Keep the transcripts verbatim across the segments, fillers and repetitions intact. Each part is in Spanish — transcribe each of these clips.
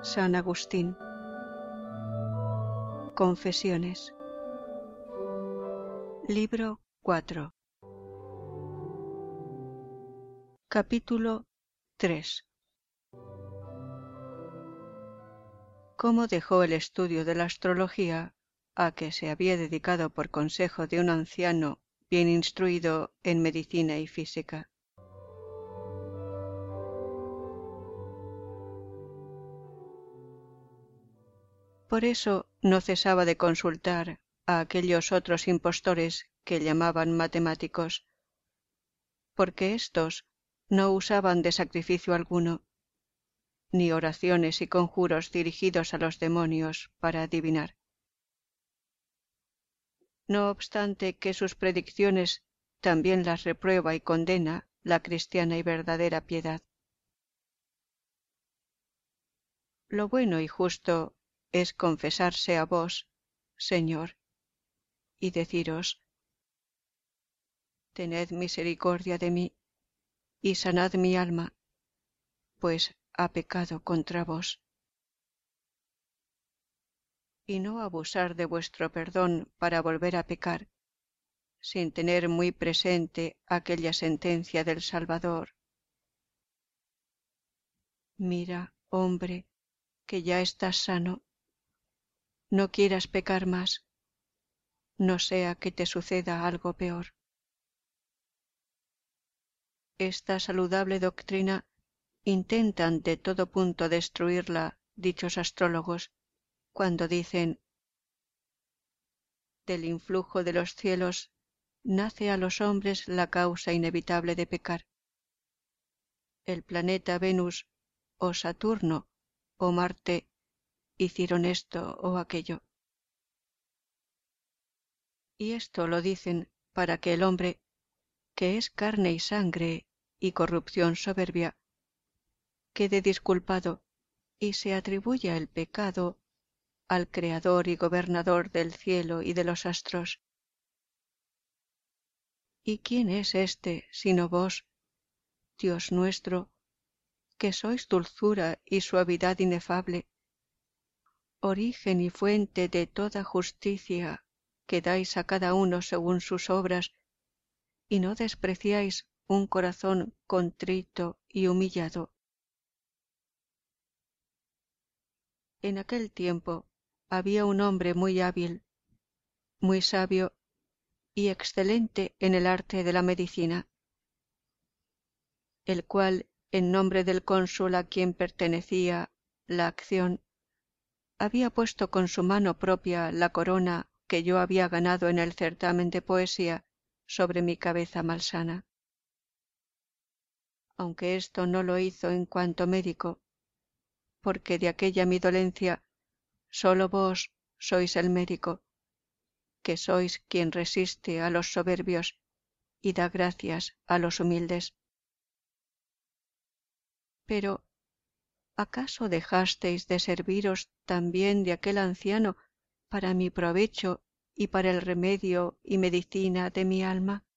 San Agustín. Confesiones. Libro cuatro. Capítulo tres. Cómo dejó el estudio de la astrología, a que se había dedicado por consejo de un anciano bien instruido en medicina y física. Por eso no cesaba de consultar a aquellos otros impostores que llamaban matemáticos, porque éstos no usaban de sacrificio alguno, ni oraciones y conjuros dirigidos a los demonios para adivinar. No obstante que sus predicciones también las reprueba y condena la cristiana y verdadera piedad. Lo bueno y justo es confesarse a vos, Señor, y deciros: tened misericordia de mí, y sanad mi alma, pues ha pecado contra vos. Y no abusar de vuestro perdón para volver a pecar, sin tener muy presente aquella sentencia del Salvador: mira, hombre, que ya estás sano, no quieras pecar más, no sea que te suceda algo peor. Esta saludable doctrina intentan de todo punto destruirla dichos astrólogos, cuando dicen: del influjo de los cielos nace a los hombres la causa inevitable de pecar. El planeta Venus o Saturno o Marte hicieron esto o aquello. Y esto lo dicen para que el hombre, que es carne y sangre y corrupción soberbia, quede disculpado y se atribuya el pecado al Creador y Gobernador del cielo y de los astros. ¿Y quién es éste sino vos, Dios nuestro, que sois dulzura y suavidad inefable, origen y fuente de toda justicia, que dais a cada uno según sus obras, y no despreciáis un corazón contrito y humillado? En aquel tiempo había un hombre muy hábil, muy sabio y excelente en el arte de la medicina, el cual, en nombre del cónsul a quien pertenecía la acción, había puesto con su mano propia la corona que yo había ganado en el certamen de poesía sobre mi cabeza malsana. Aunque esto no lo hizo en cuanto médico, porque de aquella mi dolencia sólo vos sois el médico, que sois quien resiste a los soberbios y da gracias a los humildes. Pero ¿acaso dejasteis de serviros también de aquel anciano para mi provecho y para el remedio y medicina de mi alma?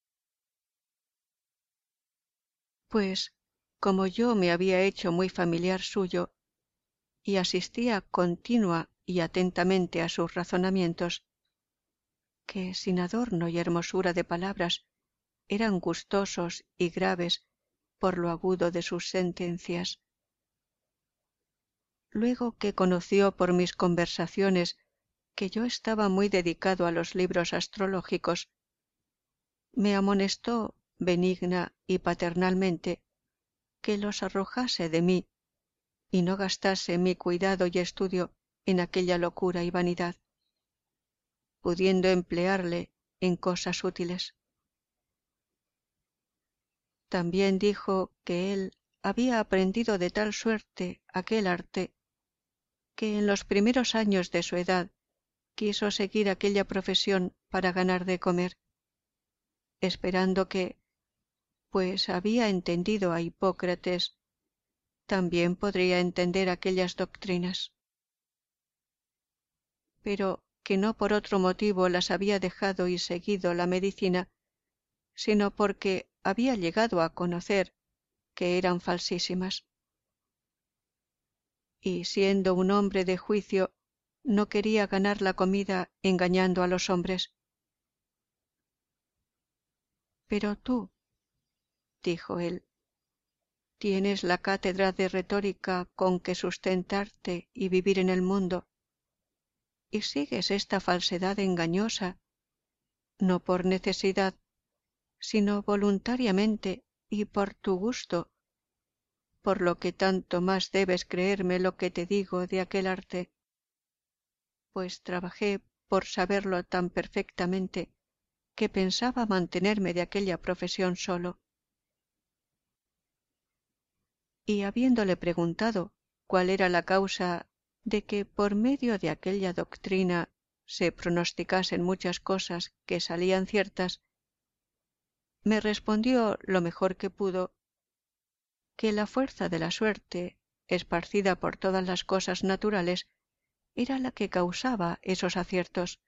Pues, como yo me había hecho muy familiar suyo, y asistía continua y atentamente a sus razonamientos, que sin adorno y hermosura de palabras eran gustosos y graves por lo agudo de sus sentencias, luego que conoció por mis conversaciones que yo estaba muy dedicado a los libros astrológicos, me amonestó benigna y paternalmente que los arrojase de mí y no gastase mi cuidado y estudio en aquella locura y vanidad, pudiendo emplearle en cosas útiles. También dijo que él había aprendido de tal suerte aquel arte, que en los primeros años de su edad quiso seguir aquella profesión para ganar de comer, esperando que, pues había entendido a Hipócrates, también podría entender aquellas doctrinas, pero que no por otro motivo las había dejado y seguido la medicina, sino porque había llegado a conocer que eran falsísimas. y siendo un hombre de juicio, no quería ganar la comida engañando a los hombres. Pero tú, dijo él, tienes la cátedra de retórica con que sustentarte y vivir en el mundo, y sigues esta falsedad engañosa, no por necesidad, sino voluntariamente y por tu gusto, por lo que tanto más debes creerme lo que te digo de aquel arte, pues trabajé por saberlo tan perfectamente que pensaba mantenerme de aquella profesión solo. Y habiéndole preguntado cuál era la causa de que por medio de aquella doctrina se pronosticasen muchas cosas que salían ciertas, me respondió lo mejor que pudo que la fuerza de la suerte, esparcida por todas las cosas naturales, era la que causaba esos aciertos.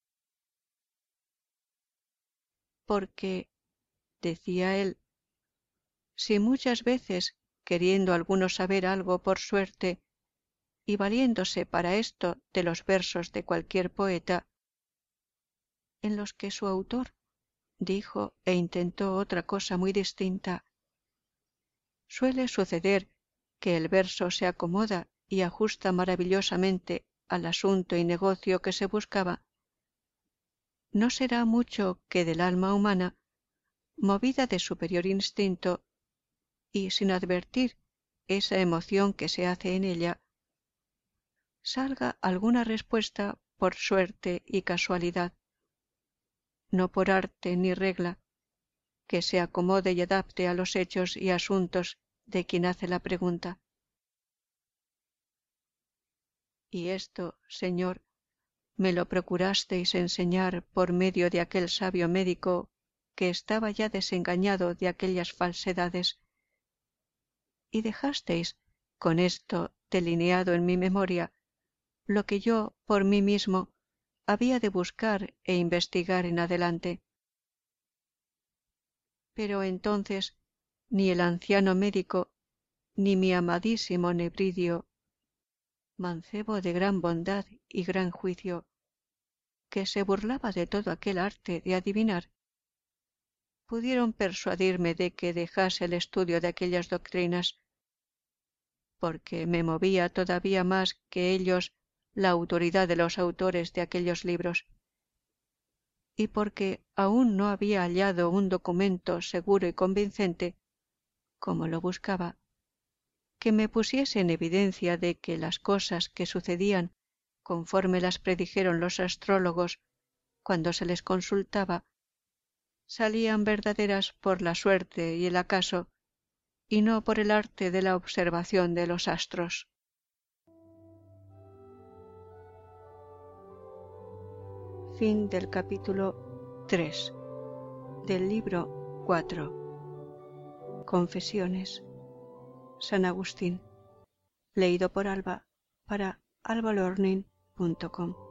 Porque, decía él, si muchas veces, queriendo alguno saber algo por suerte, y valiéndose para esto de los versos de cualquier poeta, en los que su autor dijo e intentó otra cosa muy distinta, suele suceder que el verso se acomoda y ajusta maravillosamente al asunto y negocio que se buscaba, no será mucho que del alma humana, movida de superior instinto y sin advertir esa emoción que se hace en ella, salga alguna respuesta por suerte y casualidad, no por arte ni regla, que se acomode y adapte a los hechos y asuntos de quien hace la pregunta. Y esto, Señor, me lo procurasteis enseñar por medio de aquel sabio médico que estaba ya desengañado de aquellas falsedades, y dejasteis con esto delineado en mi memoria lo que yo por mí mismo había de buscar e investigar en adelante. Pero entonces ni el anciano médico ni mi amadísimo Nebridio, mancebo de gran bondad y gran juicio, que se burlaba de todo aquel arte de adivinar, pudieron persuadirme de que dejase el estudio de aquellas doctrinas, porque me movía todavía más que ellos la autoridad de los autores de aquellos libros, y porque aún no había hallado un documento seguro y convincente, como lo buscaba, que me pusiese en evidencia de que las cosas que sucedían conforme las predijeron los astrólogos cuando se les consultaba, salían verdaderas por la suerte y el acaso, y no por el arte de la observación de los astros. Fin del capítulo tres del libro cuatro. Confesiones. San Agustín. Leído por Alba para alba learning punto com.